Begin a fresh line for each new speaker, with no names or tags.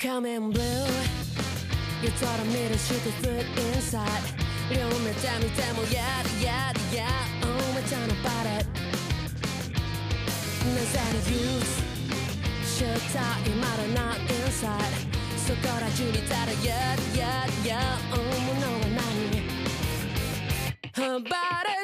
Coming blue You thought I made a shit to fit inside 両目で見てもやだやだやだ Oh my turn about it なぜに use 知った今だな inside そこら中にただやだやだやだ Oh ものは何 About it